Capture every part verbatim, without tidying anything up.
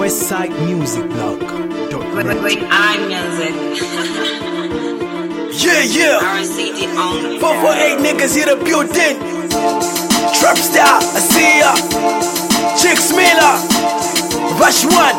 Westside Music Blog. Great, great eye music. Yeah, yeah. R C D only. four four eight niggas in the building. Trap style, I see ya. Chicks Miller. Rush one.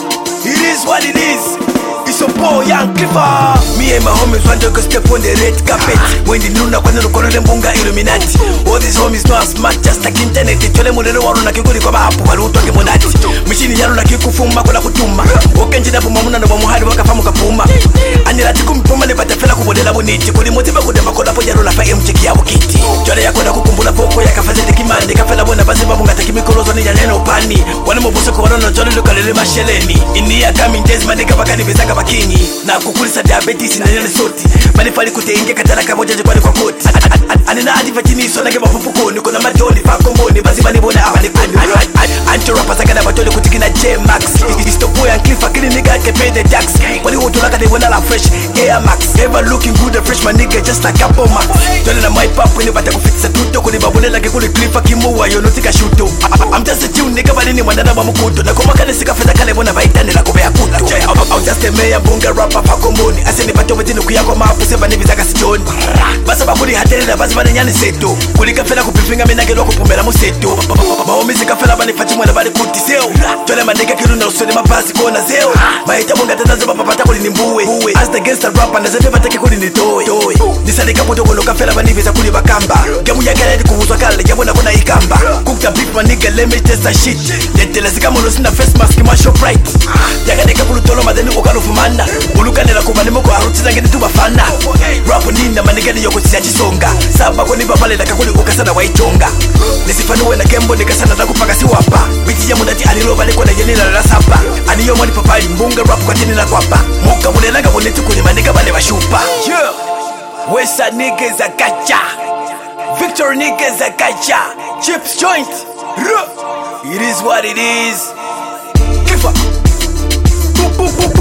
It is what it is. It's a boy, young Clipper. Me and my homies want to go step on the red carpet. When the Luna Kwana Kono Mbunga Illuminati. All these homies not smart, just like internet. Tole mulero waru na kikuli kwa hapo waruto kemonati. Mishini yaro na kikufuma kola kutuma. Okenji na pumamuna na wamuhari wakafamu kapuma. Anirati kumpuma ne batafela kubodela boniti. Kuli motiba kudema kola po yaro la fa mchiki ya wukiti. Jole yako na kukumbula poko ya kafazete kimande. Kafela bona basi babu ngata kimikorozo ni yaneno pani. Wana mbuso kwa wana jole lukalele masheleni. Inia kami ndezi mandika bakani bezaka bakinyi. Na kukulisa diabetes na nene soti. Manifali kutenge katala kamoja jikwani kwa koti. Anina adi vatini so nage mapupuko. Niko na majoli fakomboni. Bazi manibona awani koni. Ancho rapa saka na batoli kutikina J-Max. Istopo ya nklifa kili nigga ke pay the tax. Wali woto laka de wana la fresh Air Max. Ever looking good and fresh my nigga just like Apple Max. Jole na my pap kwenye bata kufitisa tuto. Kuni babone lake kuli klifa kimuwa yonotika shuto. I'm just a tune nigga balini wandana wa mukuto. Na kuma kane sika feta kale wana vaitane la kubea kuto. I'm just a mayor bunga rapper fakomboni. Ase ni bato betini kuyako maapu seba nivi zaka sijoni. Basa bakuli hateli na basi bani nyani seto. Kuli kafela kupifinga minage loko pumela museto. Maomi zika fela bani fachimu na bani kuti seo. Jole manega kiru na usoni mabasi kona zeo. Mahita bunga tatazo papapata kuli nimbuwe. As the gangster rapper na zepe bataki kuli nitoe. Nisalika puto kono kafela bani viza kuli bakamba. Gemu ya gana di kuhuzwa kale gemu na kuna ikamba. Cooked up beef my nigga let me test that shit. Yetele zika mono sina face mask ma show bright. Yaga deka kulu tolo madeni ukalo fumanda. Ulukane la kubani moko haruti zangeni tubafana. Rapu nina manigani yoko siya chisonga. Saba koni babale na kakuli ukasana waichonga. Nisifanuwe na kembo nikasana na kupaka si wapa. Biti ya munati aliloba niko na yenila la sapa. Aniyo mwani papali mbunga rapu kwa tini na kwapa. Muka munelaga munetu kuni maniga bale washupa. Yeah. Wesa niggas a gacha. Victor niggas a gacha. Chips joint. Ruh. It is what it is. Give up. Boop boop boop.